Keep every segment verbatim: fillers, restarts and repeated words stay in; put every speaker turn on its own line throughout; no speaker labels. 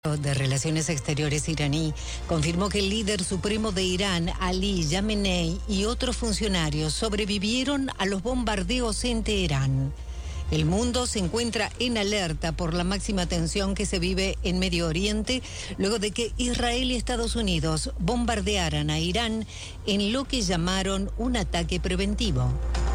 de Relaciones Exteriores iraní confirmó que el líder supremo de Irán, Ali Khamenei, y otros funcionarios sobrevivieron a los bombardeos en Teherán. El mundo se encuentra en alerta por la máxima tensión que se vive en Medio Oriente luego de que Israel y Estados Unidos bombardearan a Irán en lo que llamaron un ataque preventivo.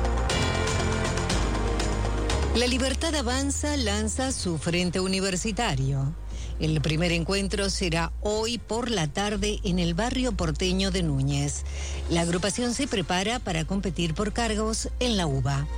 La Libertad Avanza lanza su frente universitario. El primer encuentro será hoy por la tarde en el barrio porteño de Núñez. La agrupación se prepara para competir por cargos en la UBA.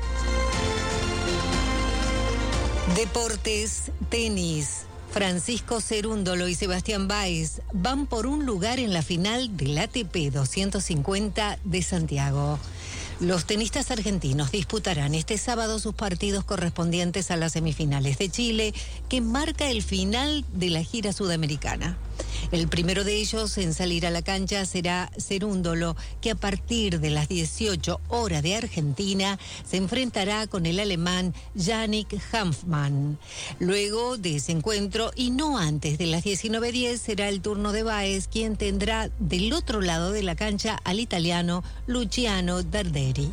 Deportes, tenis. Francisco Cerúndolo y Sebastián Báez van por un lugar en la final del A T P doscientos cincuenta de Santiago. Los tenistas argentinos disputarán este sábado sus partidos correspondientes a las semifinales de Chile, que marca el final de la gira sudamericana. El primero de ellos en salir a la cancha será Cerúndolo, que a partir de las dieciocho horas de Argentina se enfrentará con el alemán Yannick Hanfmann. Luego de ese encuentro, y no antes de las diecinueve diez, será el turno de Báez, quien tendrá del otro lado de la cancha al italiano Luciano Darderi.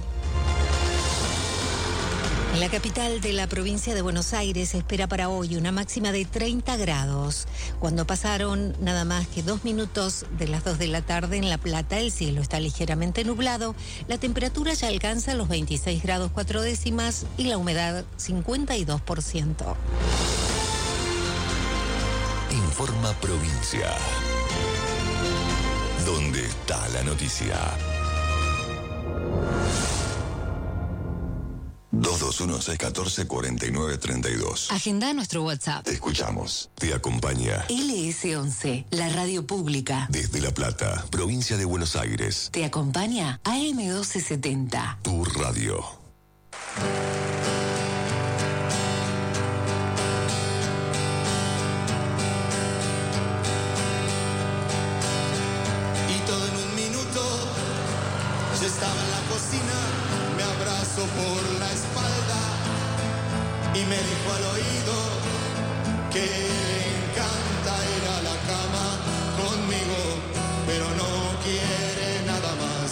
En la capital de la provincia de Buenos Aires se espera para hoy una máxima de treinta grados. Cuando pasaron nada más que dos minutos de las dos de la tarde en La Plata, el cielo está ligeramente nublado, la temperatura ya alcanza los veintiséis grados cuatro décimas y la humedad cincuenta y dos por ciento.
Informa Provincia. ¿Dónde está la noticia? dos dos uno, seis uno cuatro, cuatro nueve tres dos.
Agenda nuestro WhatsApp.
Te escuchamos. Te acompaña
L S once, la radio pública.
Desde La Plata, provincia de Buenos Aires.
Te acompaña A M doce setenta.
Tu radio.
Y todo en un minuto, yo estaba en la cocina, me abrazó por la espalda y me dijo al oído que le encanta ir a la cama conmigo, pero no quiere nada más.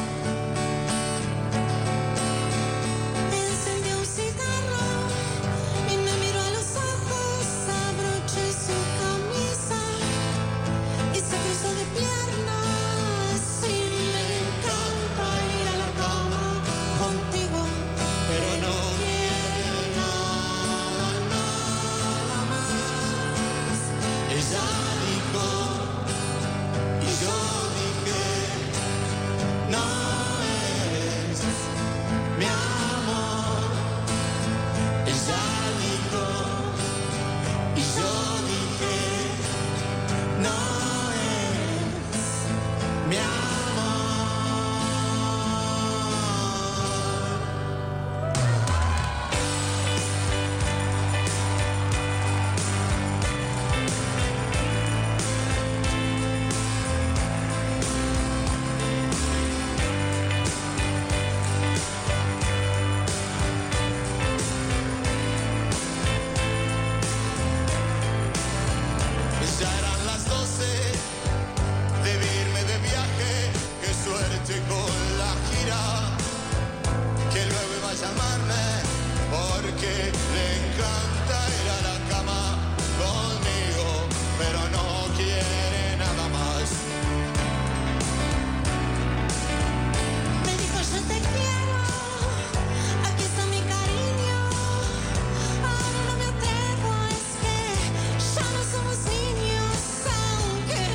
Encendió un cigarro y me miró a los ojos, abroché su camisa y se cruzó de piernas. Y me encanta ir a la cama contigo,
Pero no
quiero nada, nada más.
Ella dijo y yo dije, no es mi amor. Ella dijo y yo dije, no es mi amor. Ya eran las doce, debí irme de viaje, qué suerte con la gira, que luego iba a llamarme, porque le encanta ir a la cama conmigo, pero no quiere nada más.
Me dijo yo te quiero, aquí está mi cariño. Ahora no me atrevo, es que ya no somos niños, aunque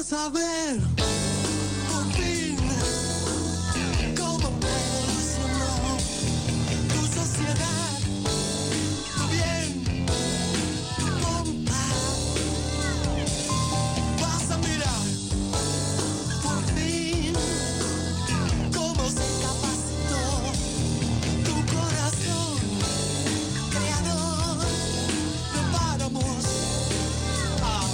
saber por fin cómo evolucionó tu sociedad, tu bien, tu pompa. Vas a mirar por fin cómo se capacitó tu corazón, creador de páramos. Ah.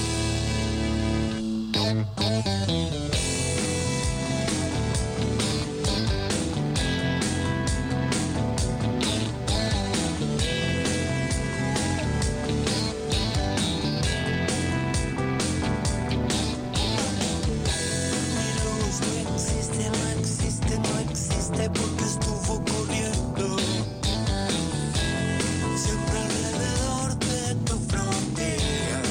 Porque estuvo corriendo siempre alrededor de tu frontera.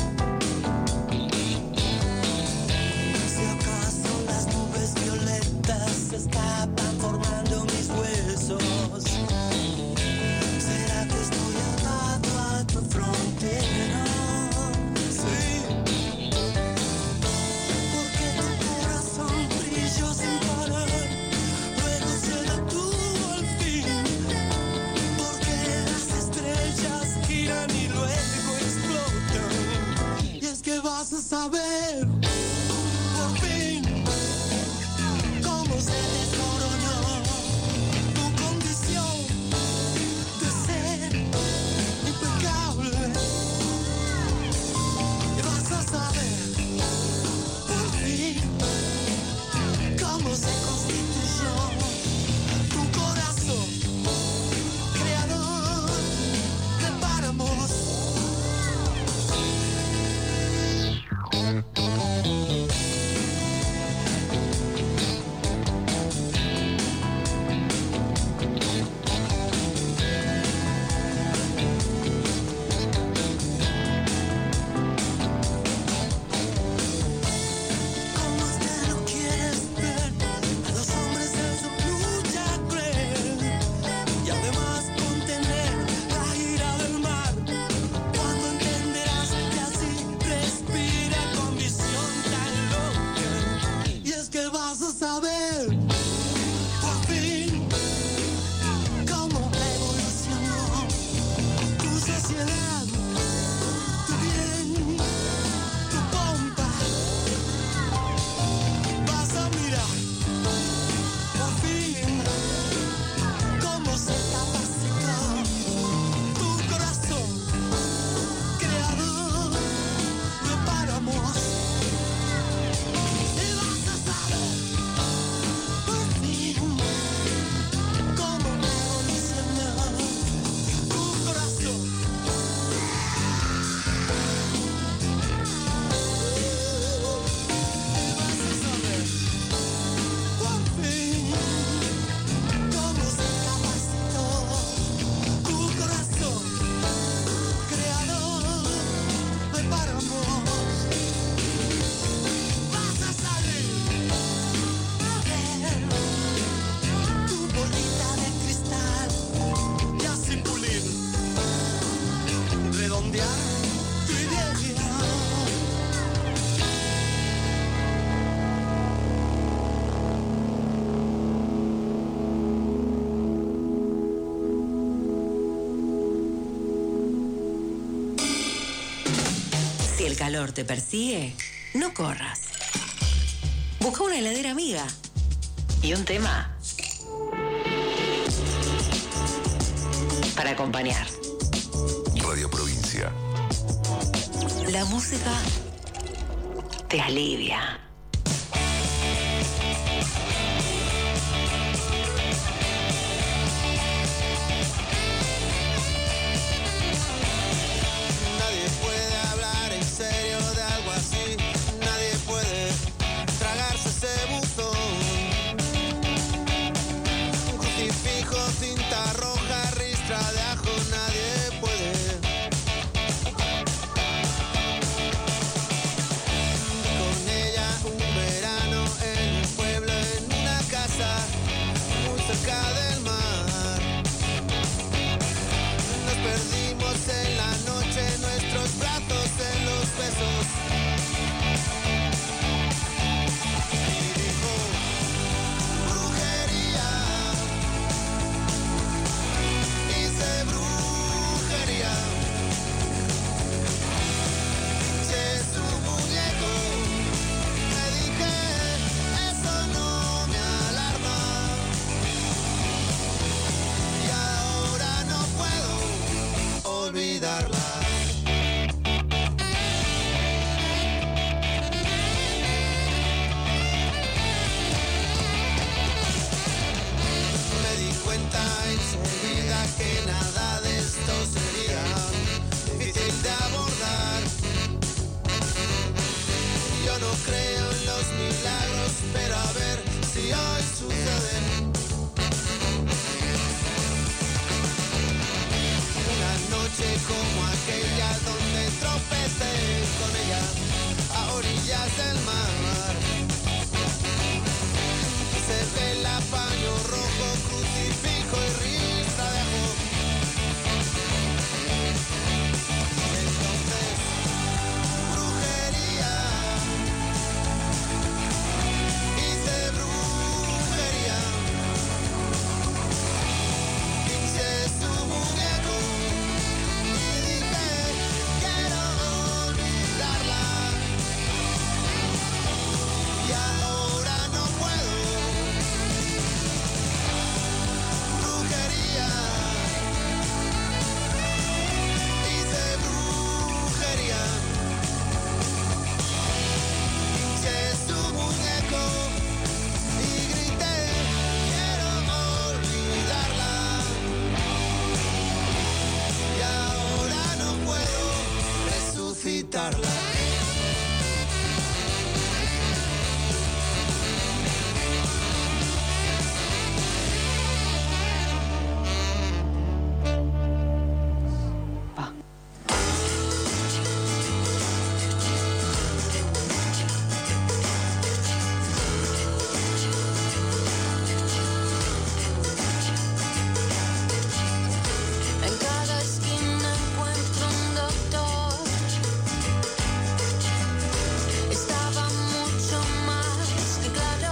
Si acaso las nubes violetas se escapan formando mis huesos, ¿será que estoy atado a tu frontera? Sí, porque tu corazón brilló sin parar. Vas a saber por fin cómo se desmoronó tu condición de ser impecable. Y vas a saber por fin cómo se constituyó tu corazón, creador de páramos.
Si el calor te persigue, no corras. Busca una heladera amiga y un tema para acompañar.
Radio Provincia.
La música te alivia.
Con ella olvidarla.
En cada esquina encuentro un doctor. Estaba mucho más que claro.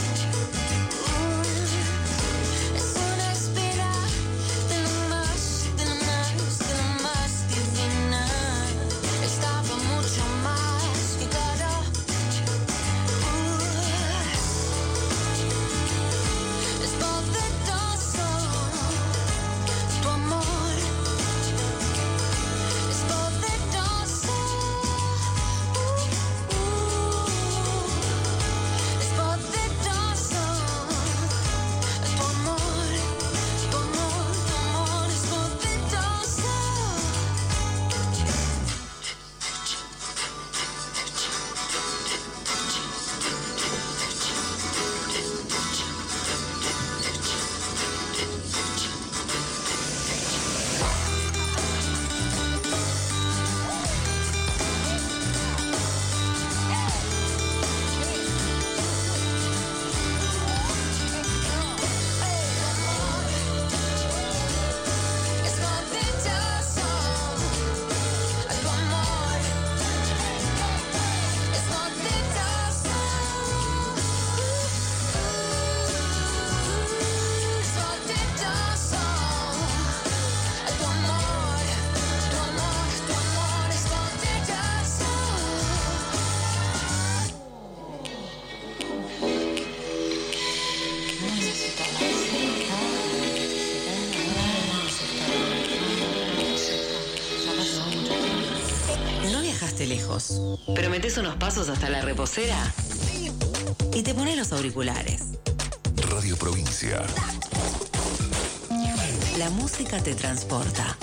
Uh, es una espera de lo más, de lo más, de lo más divina. Estaba mucho más que claro. Uh, es poderoso. Tu amor es poderoso, uh, uh, es poderoso. Tu amor, tu amor, tu amor es poderoso. Es poderoso. Tu amor es poderoso. Es poderoso. Tu amor, tu amor, tu amor es poderoso.
¿No viajaste lejos, pero metés unos pasos hasta la reposera y te pones los auriculares?
Radio Provincia.
La música te transporta.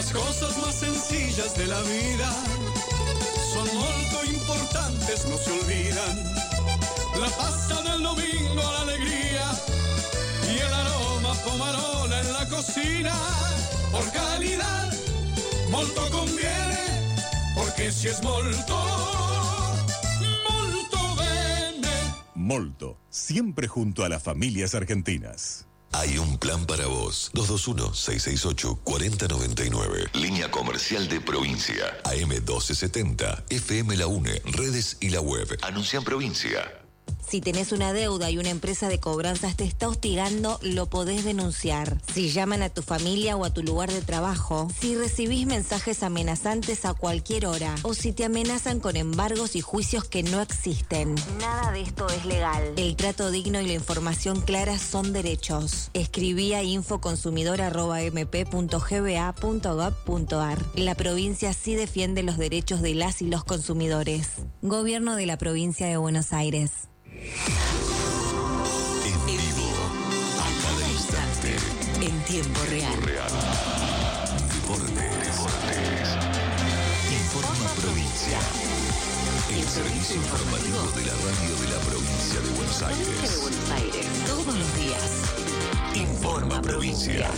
Las cosas más sencillas de la vida son molto importantes, no se olvidan. La pasta del domingo, la alegría y el aroma pomarola en la cocina. Por calidad, molto conviene, porque si es molto, molto bene.
Molto, siempre junto a las familias argentinas.
Hay un plan para vos. dos dos uno, seis seis ocho, cuatro cero nueve nueve. Línea comercial de provincia. A M doce setenta. F M La UNE. Redes y la web. Anuncia en provincia.
Si tenés una deuda y una empresa de cobranzas te está hostigando, lo podés denunciar. Si llaman a tu familia o a tu lugar de trabajo, si recibís mensajes amenazantes a cualquier hora, o si te amenazan con embargos y juicios que no existen. Nada de esto es legal. El trato digno y la información clara son derechos. Escribí a infoconsumidor arroba m p punto g b a punto gov punto a r. La provincia sí defiende los derechos de las y los consumidores. Gobierno de la provincia de Buenos Aires.
En vivo, a cada instante,
En tiempo real.
real. Deportes, deportes. Informa Provincia. El servicio informativo de la radio de la provincia de Buenos
Provincia de
Aires.
Buenos Aires. Todos los días.
Informa Provincia.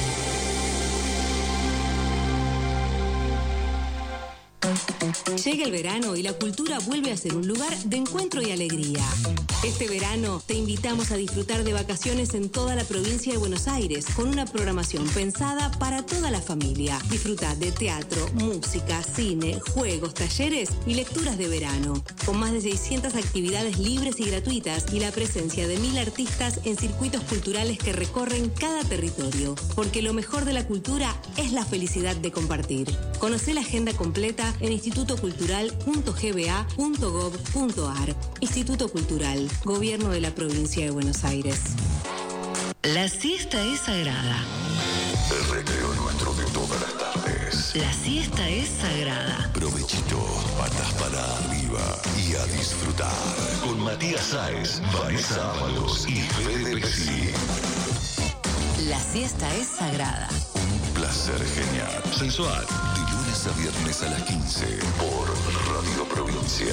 Llega el verano y la cultura vuelve a ser un lugar de encuentro y alegría. Este verano te invitamos a disfrutar de vacaciones en toda la provincia de Buenos Aires con una programación pensada para toda la familia. Disfruta de teatro, música, cine, juegos, talleres y lecturas de verano. Con más de seiscientas actividades libres y gratuitas y la presencia de mil artistas en circuitos culturales que recorren cada territorio. Porque lo mejor de la cultura es la felicidad de compartir. Conocé la agenda completa en instituto cultural punto g b a punto gov punto a r. Instituto Cultural, Gobierno de la Provincia de Buenos Aires. La siesta es sagrada.
El recreo nuestro de todas las tardes.
La siesta es sagrada.
Provechito, patas para arriba y a disfrutar. Con Matías Sáez, Vanessa Ábalos y Fede Pesci.
La siesta es sagrada.
Un placer genial. Sensual. De lunes a viernes a las quince por Radio Provincia.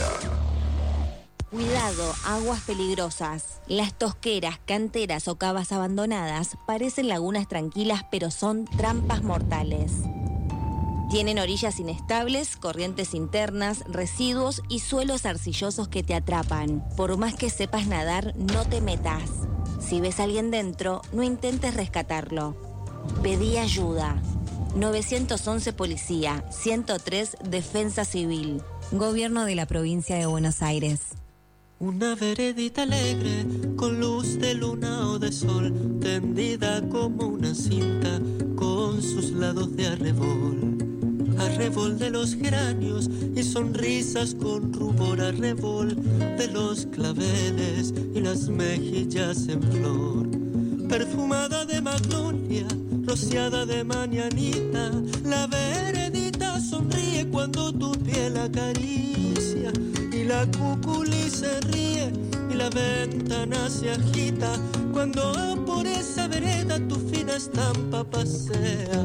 Cuidado, aguas peligrosas. Las tosqueras, canteras o cavas abandonadas parecen lagunas tranquilas, pero son trampas mortales. Tienen orillas inestables, corrientes internas, residuos y suelos arcillosos que te atrapan. Por más que sepas nadar, no te metas. Si ves a alguien dentro, no intentes rescatarlo. Pedí ayuda. nueve once Policía, ciento tres Defensa Civil. Gobierno de la Provincia de Buenos Aires.
Una veredita alegre, con luz de luna o de sol, tendida como una cinta, con sus lados de arrebol. Arrebol de los geranios y sonrisas con rubor, arrebol de los claveles y las mejillas en flor. Perfumada de magnolia, rociada de mañanita, la veredita sonríe cuando tu piel acaricia. Y la cuculi se ríe y la ventana se agita cuando por esa vereda tu fina estampa pasea.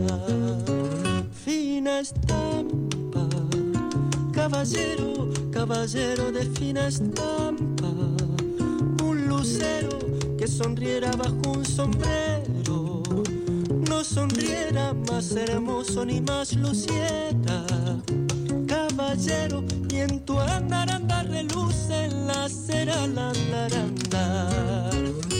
Fina estampa, caballero, caballero de fina estampa. Un lucero que sonriera bajo un sombrero, no sonriera más hermoso ni más luciera. Caballero, y en tu andar andar reluce la cera al andar andar.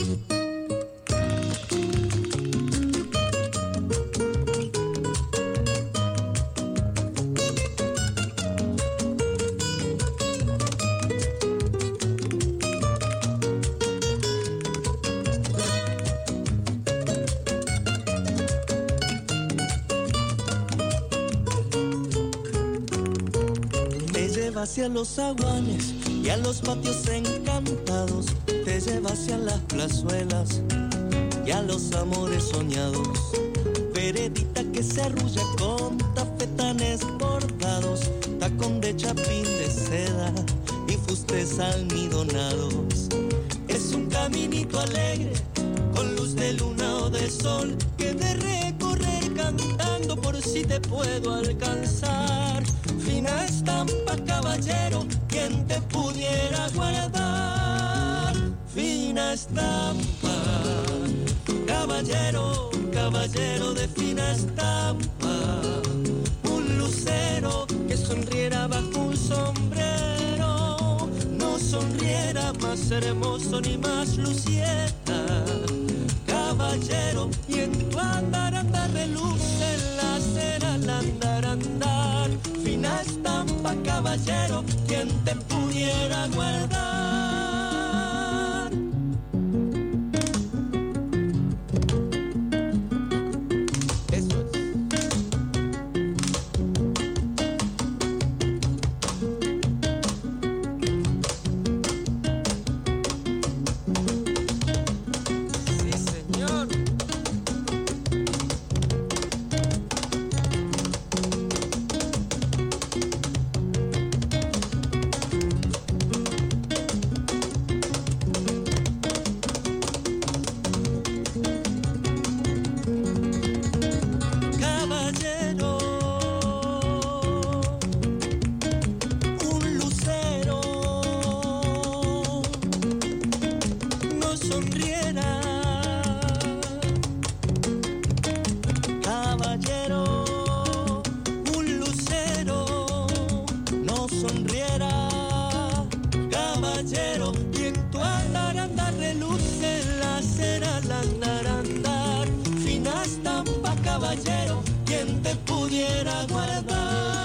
Hacia los aguanes y a los patios encantados, te lleva hacia las plazuelas y a los amores soñados. Veredita que se arrulla con tafetanes bordados, tacón de chapín de seda y fustes almidonados. Es un caminito alegre con luz de luna o de sol que de recorrer cantando por sí si te puedo alcanzar. Fina estampa, caballero, quien te pudiera guardar. Fina estampa, caballero, caballero de fina estampa. Un lucero que sonriera bajo un sombrero, no sonriera más hermoso ni más lucieta. Caballero, y en tu andar, andar reluce la cera al andar, andar. Fina estampa, caballero, quien te pudiera guardar. Eso es. Sí, señor. Caballero, un lucero, no sonriera. Caballero, un lucero, no sonriera. Caballero, y en tu andar, andar reluce la cera al andar, andar. Fina estampa, caballero, quien te pudiera guardar.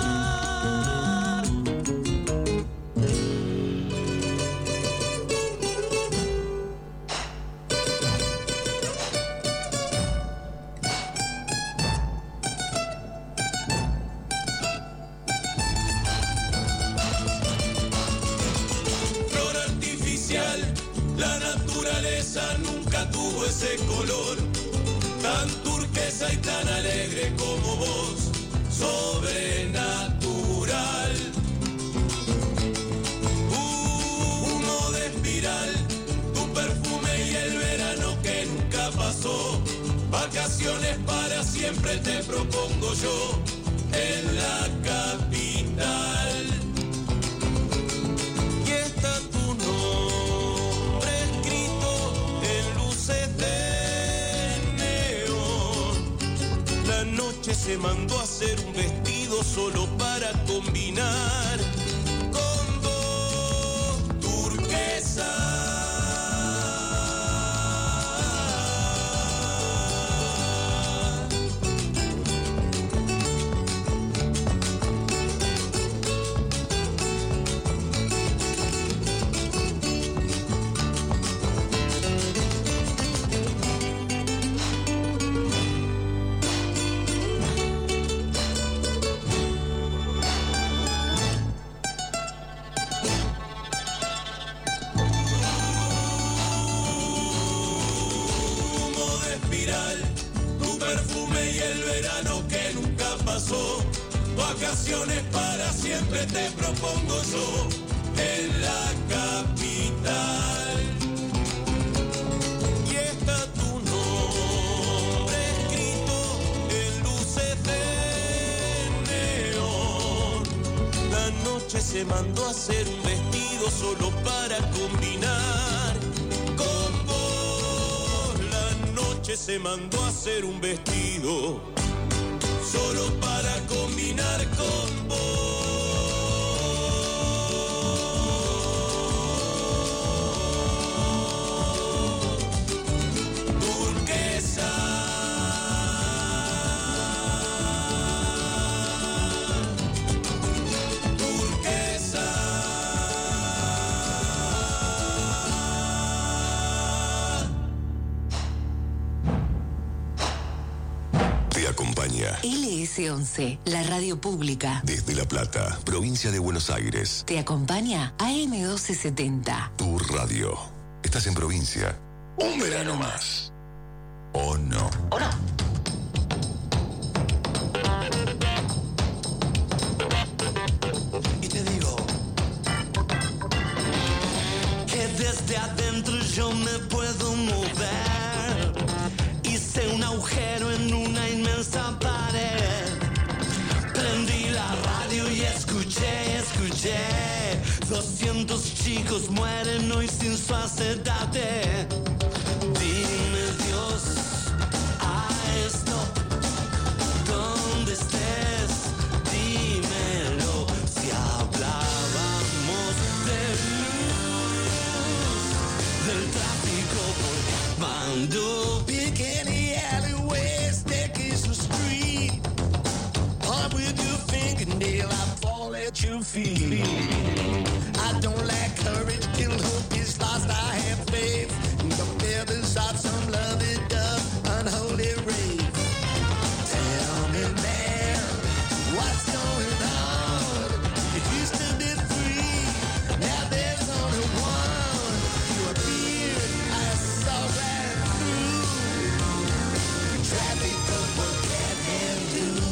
Flor artificial, la naturaleza nunca tuvo ese color, tan turquesa y tan alegre como vos, sobrenatural. Humo de espiral, tu perfume y el verano que nunca pasó, vacaciones para siempre te propongo yo en la capital. Y está tu nombre escrito en luces de neón. La noche se mandó a hacer un vestido solo para combinar con vos, turquesa. Tu perfume y el verano que nunca pasó, vacaciones para siempre te propongo yo en la capital. Y está tu nombre escrito en luces de neón. La noche se mandó a hacer un vestido solo para combinar con vos. La noche se mandó a hacer un vestido solo para combinar con vos. Turquesa. Turquesa.
Te acompaña
L S once, la radio pública.
desde La Plata, provincia de Buenos Aires.
Te acompaña A M doce setenta.
Tu radio. Estás en provincia. Un verano más. ¿O no?
¿O no?
Y te digo que desde adentro yo me puedo mover. Hice un agujero en una inmensa pared.
chicos mueren hoy sin su acetate. Dime Dios, a esto, donde estés, dímelo. Si hablábamos de luz, del tráfico por Mando, Piccadilly alleyways, Dickinson Street. Up with your fingernail, I fall at your feet. I don't lack courage till hope is lost. I have faith in the feathers of some lovely dove, unholy rave. Tell me, man, what's going on? It used to be three, now there's only one. Your beard, I saw right through. Traffic, but what can man do?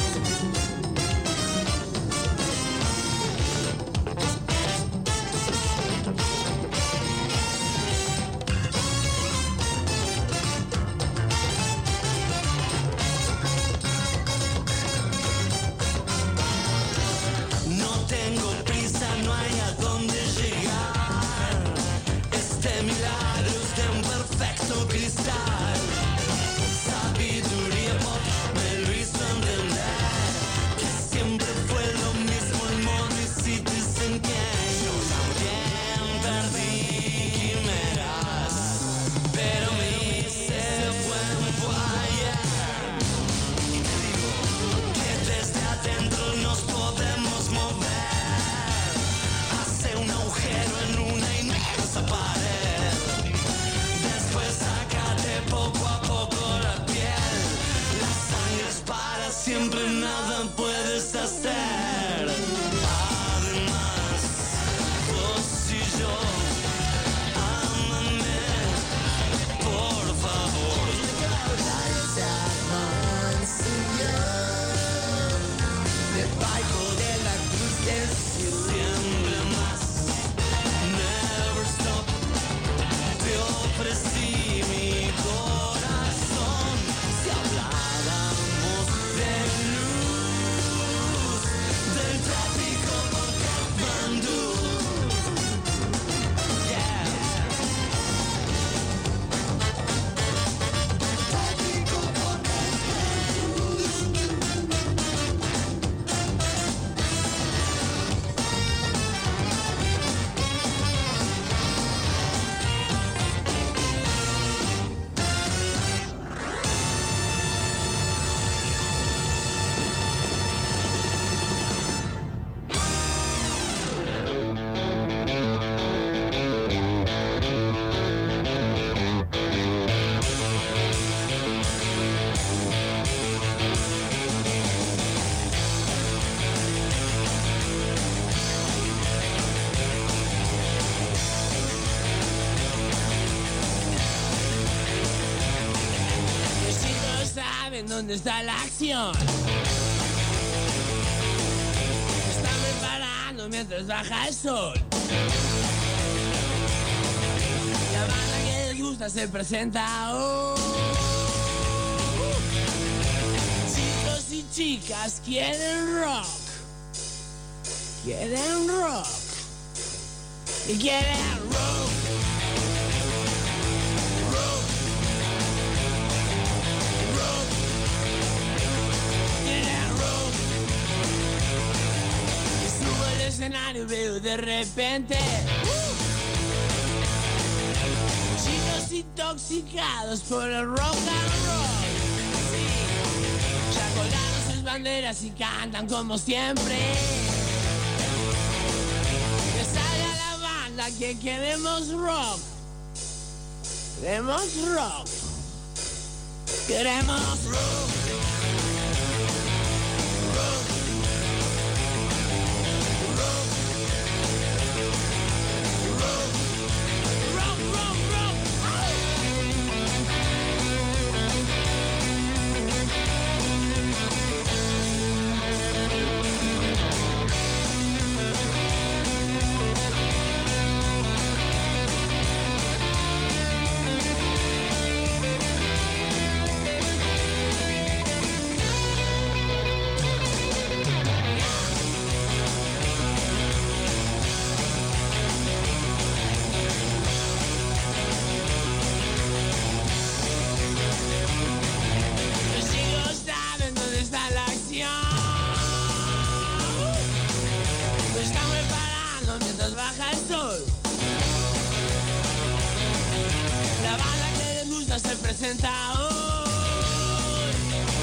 Siempre nada puedes hacer. Además, vos y yo, ámame, por favor. Debajo de la cruz del siempre más. Never stop. Te ofrecí mi corazón. Si habláramos de luz, del tráfico por Katmandú. Yeah. Tráfico por Katmandú.
Los chicos saben dónde está la acción. Están preparando mientras baja el sol. La banda que les gusta se presenta hoy. Chicos y chicas quieren rock. Quieren rock. Y quieren rock. Rock. Rock. Quieren rock. Y subo al escenario y veo de repente chicos intoxicados por el rock and roll. Sí, ya colgaron sus banderas y cantan como siempre. Que salga la banda que queremos rock. Queremos rock. Queremos rock. Rock. Rock. Rock. Rock, rock, rock. presenta hoy.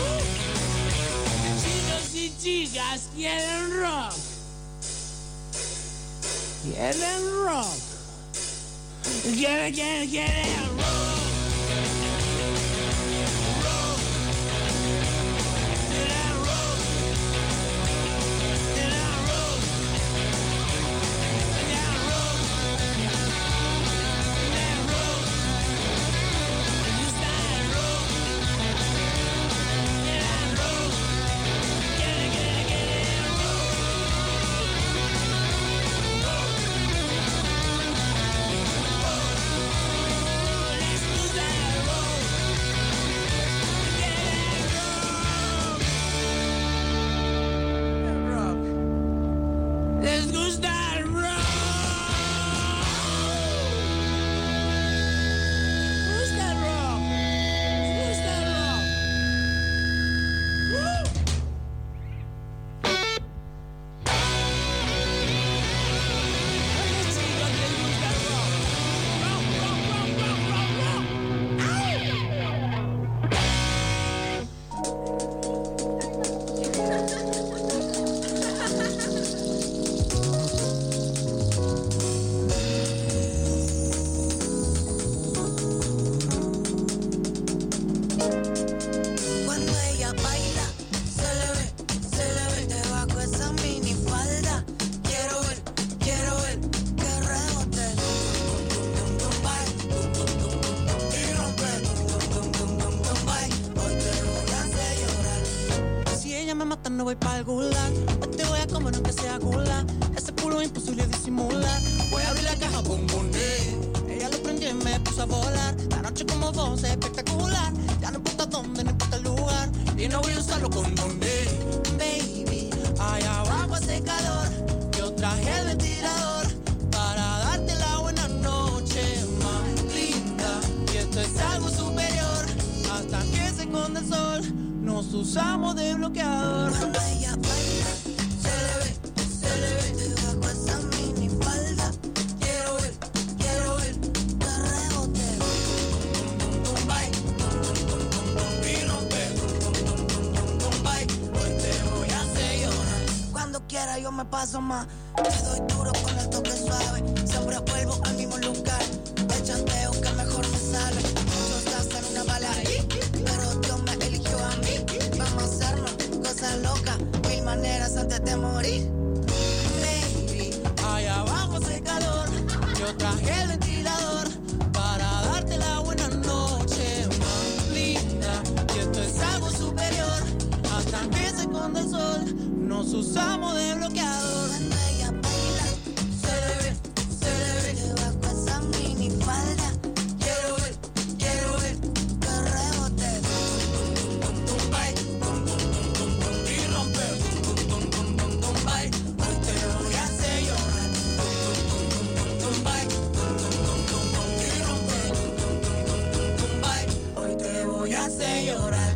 Uh. Chicos y chicas quieren rock. Quieren rock. Quieren, quieren, quieren rock.
No voy para el gulag. Hoy te voy a comer aunque sea gula. Ese culo imposible disimular. Voy a abrir la caja, pum, pum, ella lo prendió y me puso a volar. La noche como vos es espectacular. Ya no importa dónde, no importa el lugar. Y no voy a usarlo con donde. Baby, allá abajo hace calor. Yo traje el ventilador para darte la buena noche más linda. Y esto es algo superior. Hasta que se esconde el sol. Nos usamos de bloqueador. Cuando ella baila, se le ve, se le ve debajo esa mini falda. Quiero ver, quiero ver, te rebote. Tumbay, y rompe. Tumbay, hoy te voy a hacer llorar. Cuando quiera yo me paso más. Te doy duro con el toque suave. Siempre vuelvo al mismo lugar. El chanteo que mejor me sale. Muchos hacen una bala ahí, pero Dios me eligió a mí. Vamos a hacernos cosas locas, mil maneras antes de morir. Baby, allá abajo hace calor. Yo traje el ventilador para darte la buena noche más linda. Y esto es algo superior. Hasta que se esconde el sol, nos usamos de bloqueador. Cuando ella baila, se le ve, se le ve debajo esa mini falda. Quiero ver, quiero ver que rebote. Tumbay, y rompe. Tumbay, hoy te voy a hacer llorar. Tumbay, y rompe. Tumbay, hoy te voy a hacer llorar.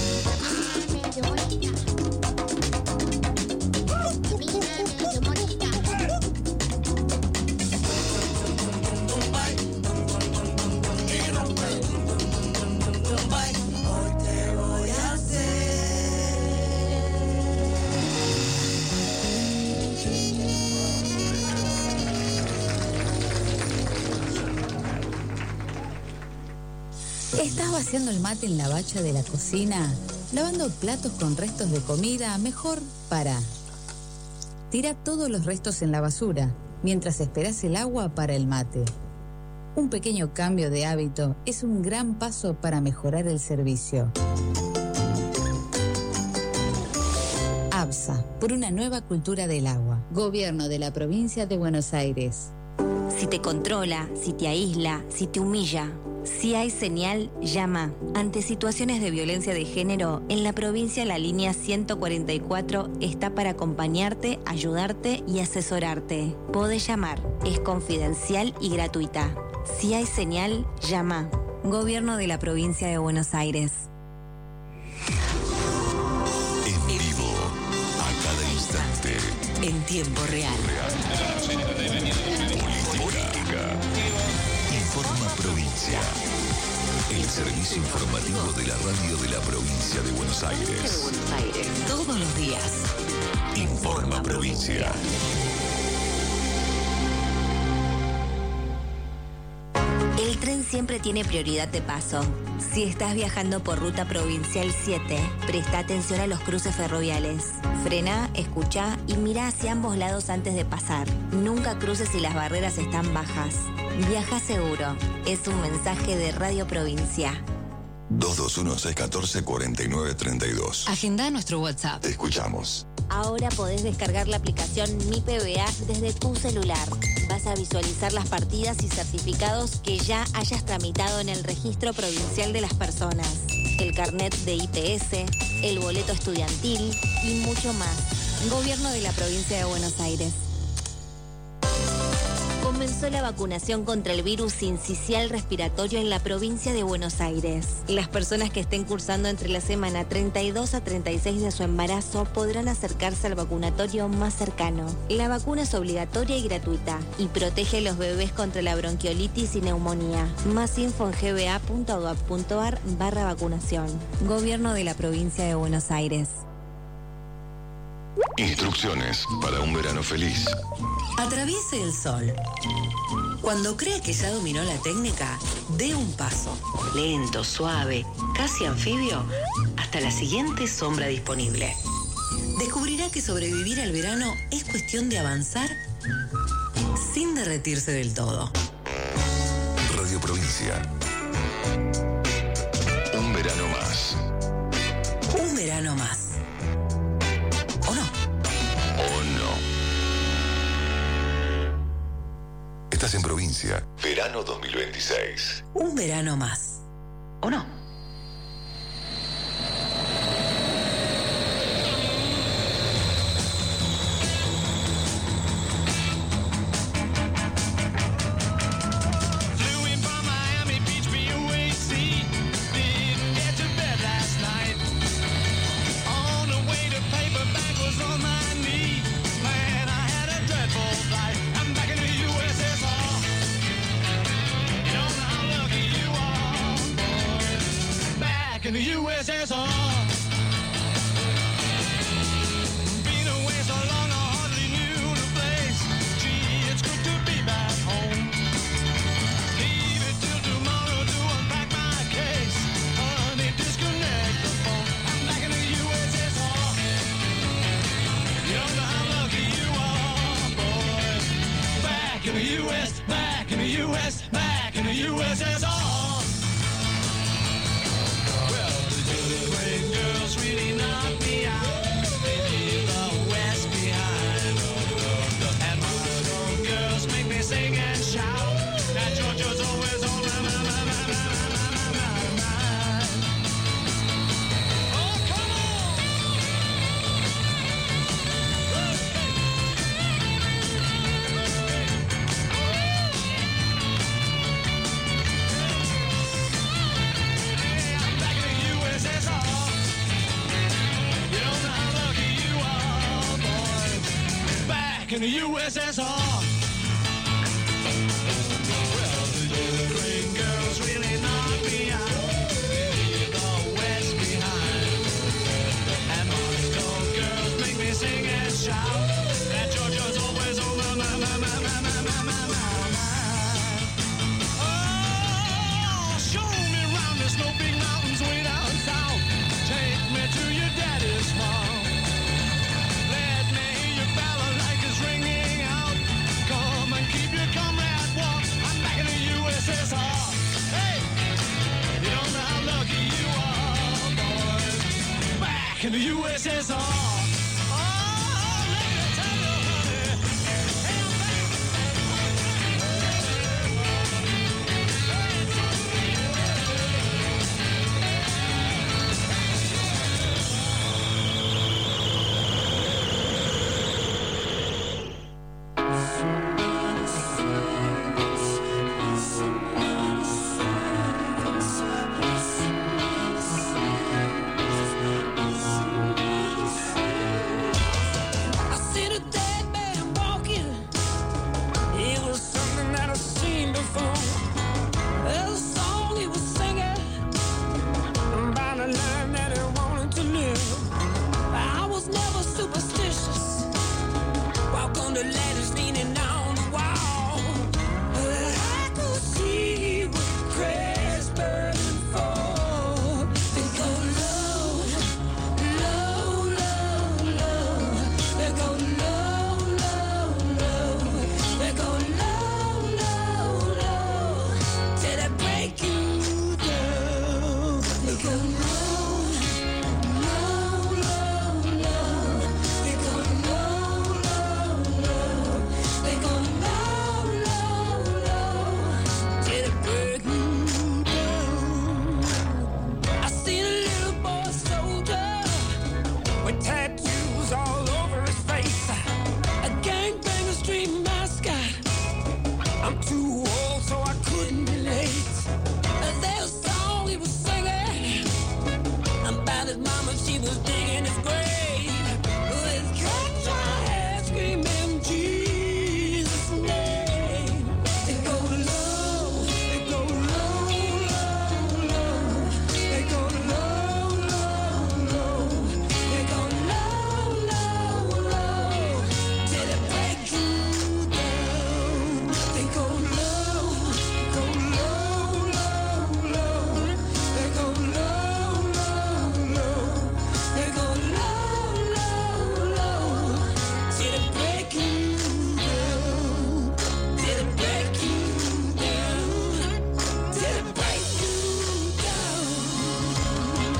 ¿Estás vaciando el mate en la bacha de la cocina? ¿Lavando platos con restos de comida? Mejor para. Tira todos los restos en la basura mientras esperas el agua para el mate. Un pequeño cambio de hábito es un gran paso para mejorar el servicio. ABSA, por una nueva cultura del agua. Gobierno de la Provincia de Buenos Aires.
Si te controla, si te aísla, si te humilla, si hay señal, llama. Ante situaciones de violencia de género, en la provincia la línea ciento cuarenta y cuatro está para acompañarte, ayudarte y asesorarte. Podés llamar, es confidencial y gratuita. Si hay señal, llama. Gobierno de la Provincia de Buenos Aires.
En vivo, a cada instante.
En tiempo real.
Política. Informa Provincia. El servicio informativo de la radio de la provincia de Buenos Aires.
Buenos Aires. Todos los días.
Informa Provincia.
El tren siempre tiene prioridad de paso. Si estás viajando por ruta provincial siete, presta atención a los cruces ferroviales. Frena, escucha y mira hacia ambos lados antes de pasar. Nunca cruces si las barreras están bajas. Viaja seguro. Es un mensaje de Radio Provincia.
dos dos uno, seis uno cuatro, cuatro nueve tres dos.
Agenda nuestro WhatsApp.
Te escuchamos.
Ahora podés descargar la aplicación Mi P B A desde tu celular. Vas a visualizar las partidas y certificados que ya hayas tramitado en el Registro Provincial de las Personas, el carnet de I P S, el boleto estudiantil y mucho más. Gobierno de la Provincia de Buenos Aires. Comenzó la vacunación contra el virus sincicial respiratorio en la provincia de Buenos Aires. Las personas que estén cursando entre la semana treinta y dos a treinta y seis de su embarazo podrán acercarse al vacunatorio más cercano. La vacuna es obligatoria y gratuita y protege a los bebés contra la bronquiolitis y neumonía. Más info en g b a punto gov punto a r barra vacunación. Gobierno de la provincia de Buenos Aires.
Instrucciones para un verano feliz.
Atraviese el sol. Cuando cree que ya dominó la técnica, dé un paso. Lento, suave, casi anfibio, hasta la siguiente sombra disponible. Descubrirá que sobrevivir al verano es cuestión de avanzar sin derretirse del todo.
Radio Provincia. Un verano más.
Un verano más. ¿O no?
¿O no? Estás en Provincia. Verano dos mil veintiséis.
Un verano más. ¿O no?
In the U S S R. Been away so long I hardly knew the place. Gee, it's good to be back home. Leave it till tomorrow to unpack my case. Honey, disconnect the phone. I'm back in the U S S R. You don't know how lucky you are, boy. Back in the U S, back in the U S, back in the U S S R. Girls really knock me out. They leave the West behind. And my girls make me sing and shout. That Georgia's always on my, my, my, my, my, my, my, my. Oh, come on! Hey, I'm back in the U S S R. In the U S S R. Well, the Ukraine girls really knock me out. They leave the West behind. And Moscow girls make me sing and shout. That Georgia's always on my, my, my, my, my, my, my, my, my, my. Oh, show me round, there's no big mountains way down south. Take me to your daddy's farm. In the U S S R. Oh, let me tell you, honey. Hey, I'm back.
was digging his grave with cats on head screaming Jesus' name. They go low, they go low, low, low. They go low, low, low. They go low, low, low. Till it break you down. They go low, go low, low, low. They go low, low, low. They go low, low, low. Till it break you down. Till it break you down. Till it break you down.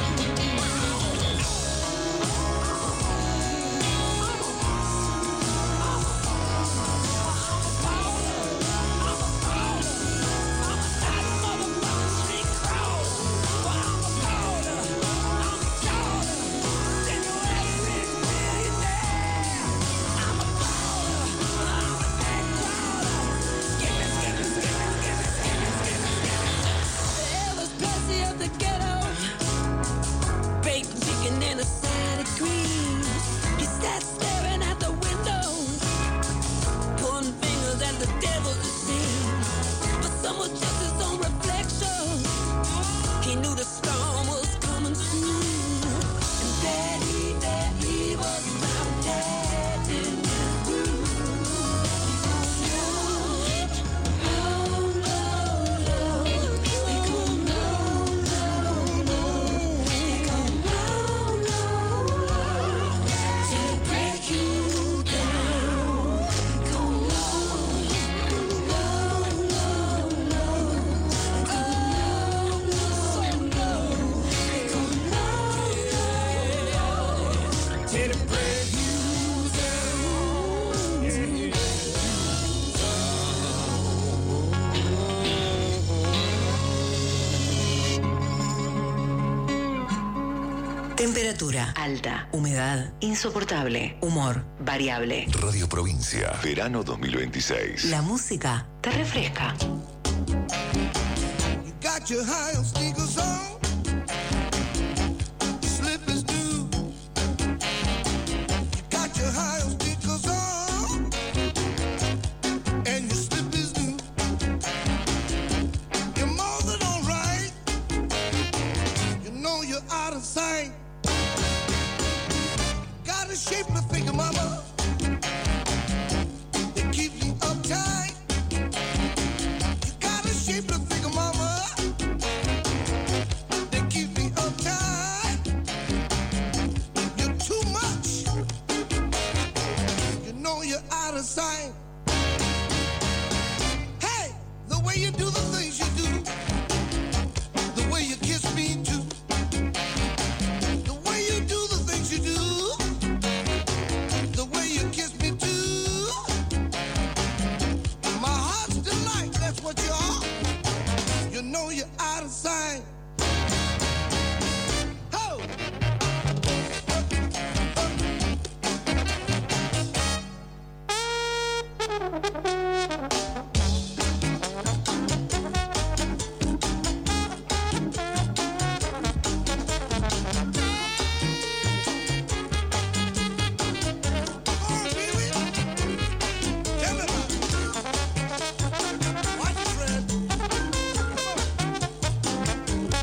Elvis Presley of the ghetto, baked chicken and a side of cream. He sat staring out the window, pointing fingers at the devil to see. But some was just his own reflection. He knew the storm was coming soon. And that he, that he was found dead in his room. Low, low, low. They go low, low, low. They go low, low, low. Till it break you down. They go low, low, low, low. They go low, low, low. They go low, low, low. Till it break you
Temperatura alta, humedad insoportable, humor variable.
Radio Provincia, verano dos mil veintiséis.
La música te refresca.
You got your high sneakers on, slippers new. You got your high sneakers on, and your slippers new. You're more than alright. You know you're out of sight. Got a shapely figure, mama. It keeps you uptight. You got a shapely figure, mama. They keep me uptight. You're too much. You know you're out of sight. Hey, the way you do the things you do, the way you kiss me too, the way you do the things you do, the way you kiss me too. My heart's delight, that's what you are. You know you're out of sight. Ho! Tell me about it. Watch it, Fred. Come on.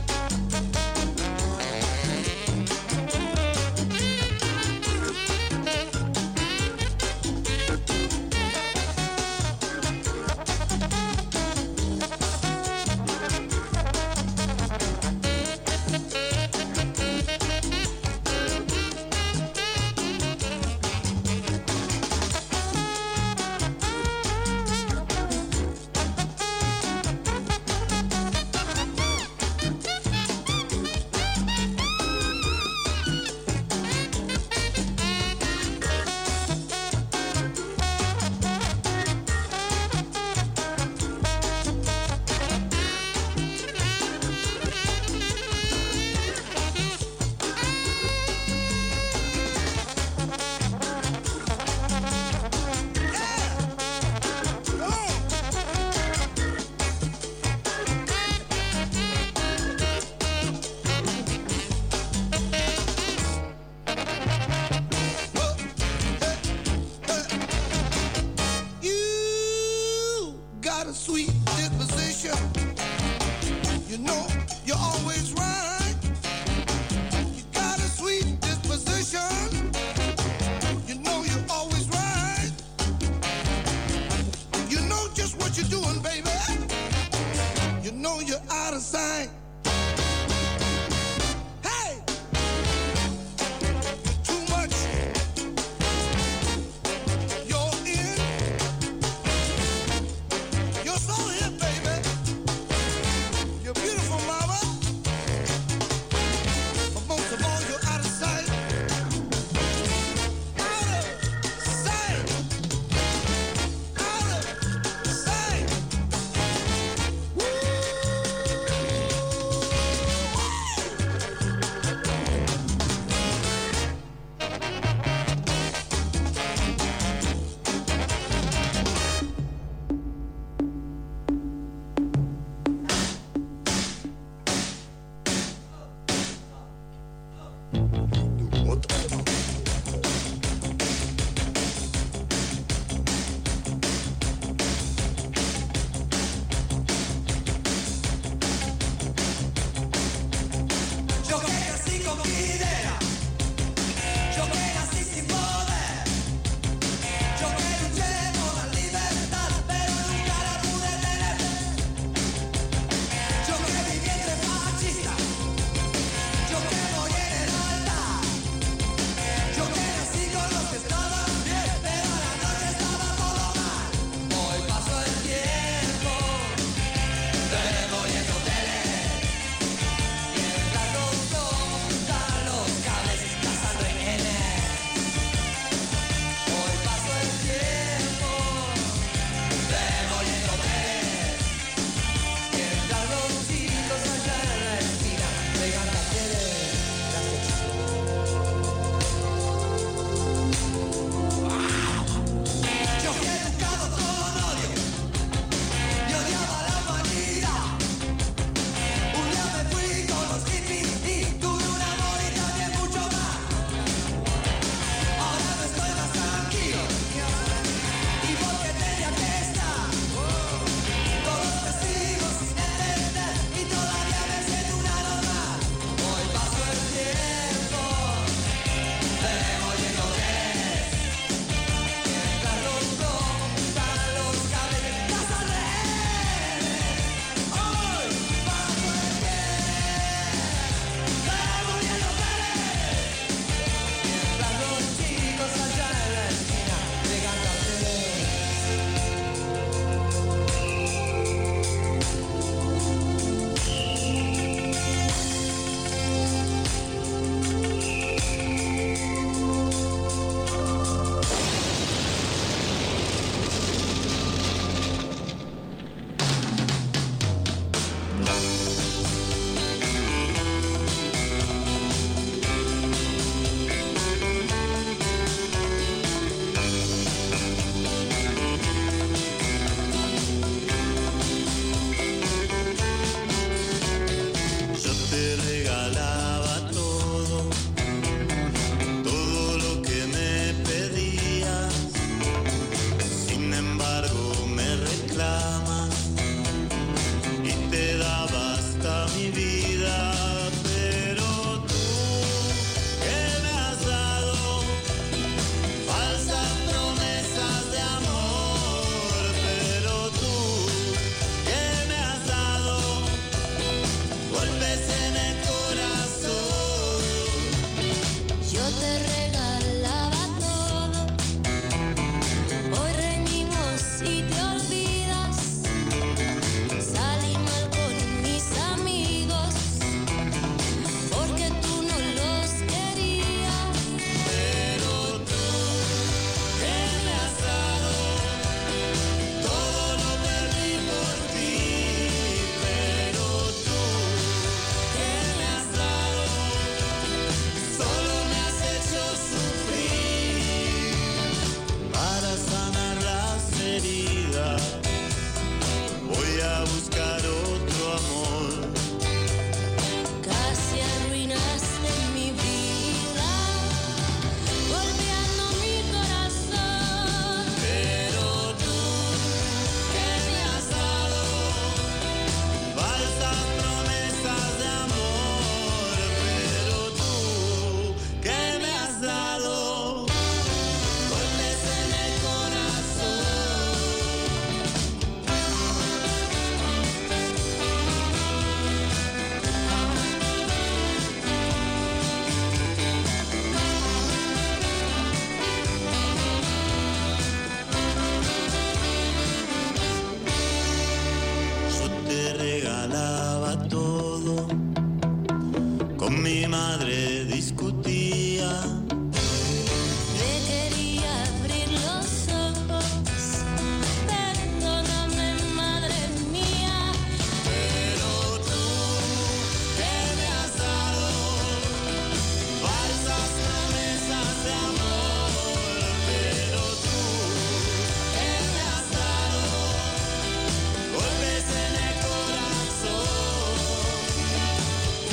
mi madre discutía.